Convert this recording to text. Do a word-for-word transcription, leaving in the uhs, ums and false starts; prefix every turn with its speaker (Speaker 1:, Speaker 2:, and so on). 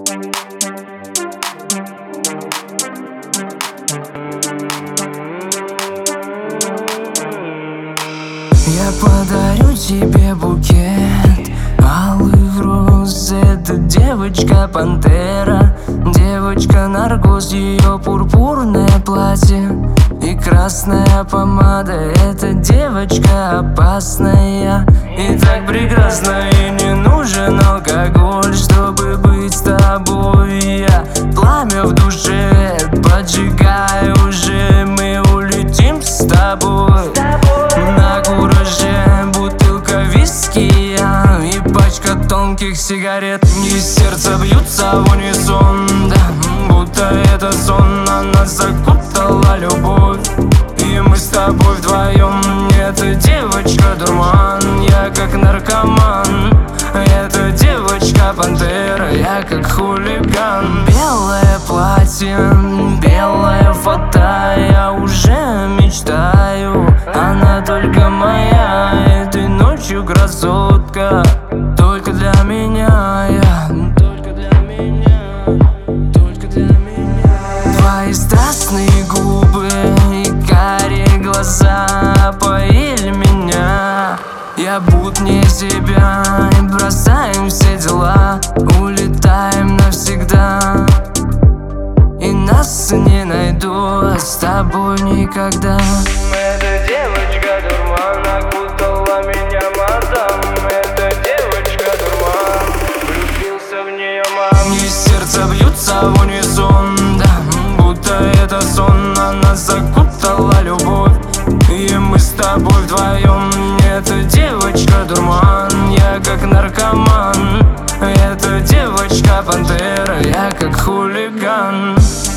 Speaker 1: Я подарю тебе букет алых роз. Это девочка-пантера, девочка-наркоз. Ее пурпурное платье и красная помада. Эта девочка опасная и так прекрасна. И не нужен алкоголь, чтобы быть с тобой. Я пламя в душе поджигаю уже. Мы улетим с тобой на кураже. Бутылка виски и пачка тонких сигарет. И сердце бьются в унисон, да, будто это сон. Она закутала любовь, и мы с тобой вдвоем. Эта девочка дурман, я как наркоман. Эта девочка пантера, я как хулиган. Белое платье, белая фата. Я уже мечтаю, она только моя. Этой ночью красотка, только для меня. Я только для меня, только для меня. Твои страстные губы и карие глаза поили меня. Я будто не себя, и бросаем все дела. Улетаем навсегда, и нас не найду с тобой никогда.
Speaker 2: Эта девочка дурман, окутала меня мадам. Эта девочка дурман, влюбился в нее мам.
Speaker 1: И сердце бьются в унисон, да, будто это сон. Она закутала любовь, и мы с тобой вдвоем. Эта девочка дурман, я как наркоман. Эта девочка пантера, я как хулиган.